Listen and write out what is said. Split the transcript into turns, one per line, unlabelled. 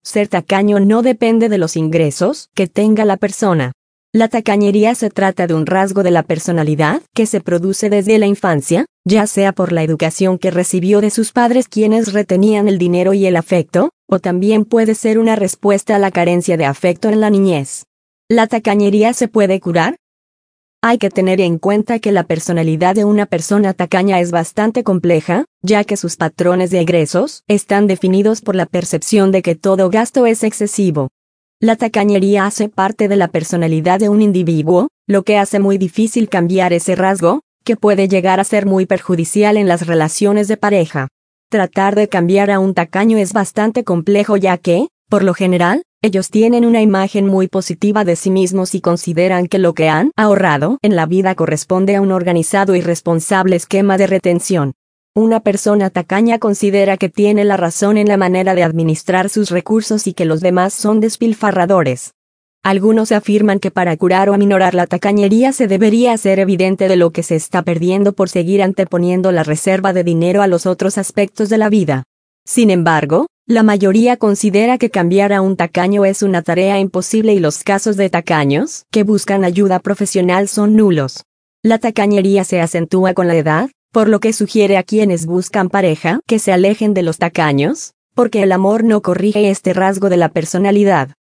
ser tacaño no depende de los ingresos que tenga la persona. La tacañería se trata de un rasgo de la personalidad que se produce desde la infancia, ya sea por la educación que recibió de sus padres quienes retenían el dinero y el afecto, o también puede ser una respuesta a la carencia de afecto en la niñez. ¿La tacañería se puede curar? Hay que tener en cuenta que la personalidad de una persona tacaña es bastante compleja, ya que sus patrones de egresos están definidos por la percepción de que todo gasto es excesivo. La tacañería hace parte de la personalidad de un individuo, lo que hace muy difícil cambiar ese rasgo, que puede llegar a ser muy perjudicial en las relaciones de pareja. Tratar de cambiar a un tacaño es bastante complejo ya que, por lo general, ellos tienen una imagen muy positiva de sí mismos y consideran que lo que han ahorrado en la vida corresponde a un organizado y responsable esquema de retención. Una persona tacaña considera que tiene la razón en la manera de administrar sus recursos y que los demás son despilfarradores. Algunos afirman que para curar o aminorar la tacañería se debería hacer evidente de lo que se está perdiendo por seguir anteponiendo la reserva de dinero a los otros aspectos de la vida. Sin embargo, la mayoría considera que cambiar a un tacaño es una tarea imposible y los casos de tacaños que buscan ayuda profesional son nulos. La tacañería se acentúa con la edad, por lo que sugiere a quienes buscan pareja que se alejen de los tacaños, porque el amor no corrige este rasgo de la personalidad.